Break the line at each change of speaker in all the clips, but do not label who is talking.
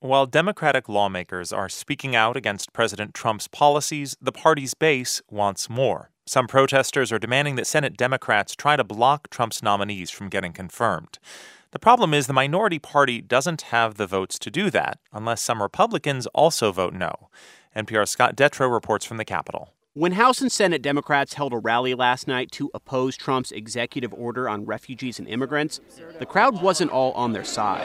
While Democratic lawmakers are speaking out against President Trump's policies, the party's base wants more. Some protesters are demanding that Senate Democrats try to block Trump's nominees from getting confirmed. The problem is the minority party doesn't have the votes to do that, unless some Republicans also vote no. NPR's Scott Detrow reports from the Capitol.
When House and Senate Democrats held a rally last night to oppose Trump's executive order on refugees and immigrants, the crowd wasn't all on their side.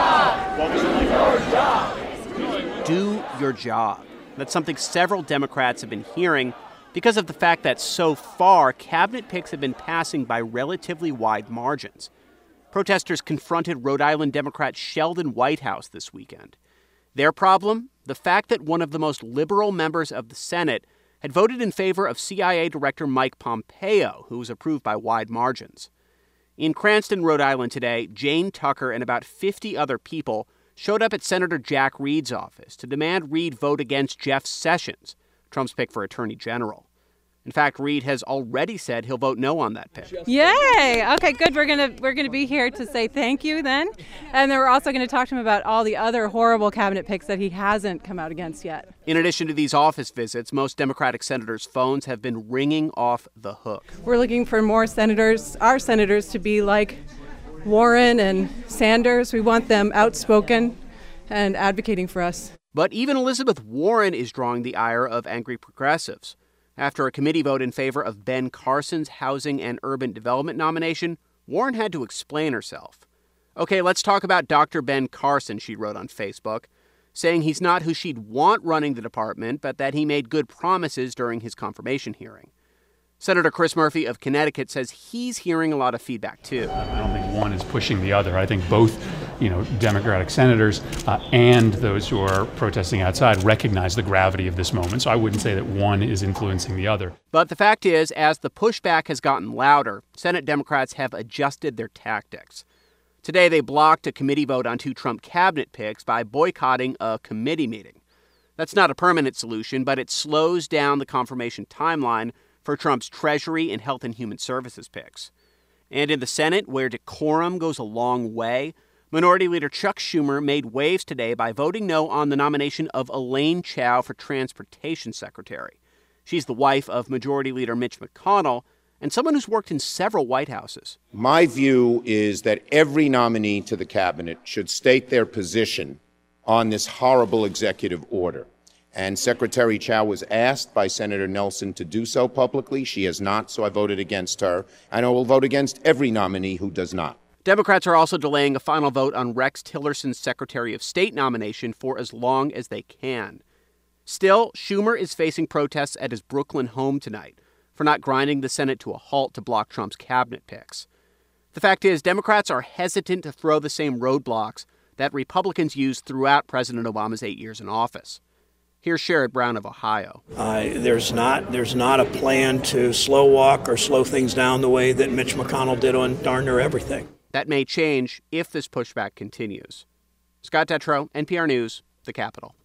Do your job. That's something several Democrats have been hearing because of the fact that so far, cabinet picks have been passing by relatively wide margins. Protesters confronted Rhode Island Democrat Sheldon Whitehouse this weekend. Their problem? The fact that one of the most liberal members of the Senate had voted in favor of CIA Director Mike Pompeo, who was approved by wide margins. In Cranston, Rhode Island today, Jane Tucker and about 50 other people showed up at Senator Jack Reed's office to demand Reed vote against Jeff Sessions, Trump's pick for Attorney General. In fact, Reed has already said he'll vote no on that pick.
Yay! Okay, good. We're gonna be here to say thank you then, and then we're also going to talk to him about all the other horrible cabinet picks that he hasn't come out against yet.
In addition to these office visits, most Democratic senators' phones have been ringing off the hook.
We're looking for more senators, our senators, to be like Warren and Sanders. We want them outspoken and advocating for us.
But even Elizabeth Warren is drawing the ire of angry progressives. After a committee vote in favor of Ben Carson's Housing and Urban Development nomination, Warren had to explain herself. Okay, let's talk about Dr. Ben Carson, she wrote on Facebook, saying he's not who she'd want running the department, but that he made good promises during his confirmation hearing. Senator Chris Murphy of Connecticut says he's hearing a lot of feedback, too.
I don't think one is pushing the other. I think both, Democratic senators and those who are protesting outside recognize the gravity of this moment. So I wouldn't say that one is influencing the other.
But the fact is, as the pushback has gotten louder, Senate Democrats have adjusted their tactics. Today, they blocked a committee vote on 2 Trump cabinet picks by boycotting a committee meeting. That's not a permanent solution, but it slows down the confirmation timeline for Trump's Treasury and Health and Human Services picks. And in the Senate, where decorum goes a long way, Minority Leader Chuck Schumer made waves today by voting no on the nomination of Elaine Chao for Transportation Secretary. She's the wife of Majority Leader Mitch McConnell and someone who's worked in several White Houses.
My view is that every nominee to the cabinet should state their position on this horrible executive order. And Secretary Chao was asked by Senator Nelson to do so publicly. She has not, so I voted against her. And I will vote against every nominee who does not.
Democrats are also delaying a final vote on Rex Tillerson's Secretary of State nomination for as long as they can. Still, Schumer is facing protests at his Brooklyn home tonight for not grinding the Senate to a halt to block Trump's cabinet picks. The fact is, Democrats are hesitant to throw the same roadblocks that Republicans used throughout President Obama's 8 years in office. Here's Sherrod Brown of Ohio.
There's not a plan to slow walk or slow things down the way that Mitch McConnell did on darn near everything.
That may change if this pushback continues. Scott Detrow, NPR News, the Capitol.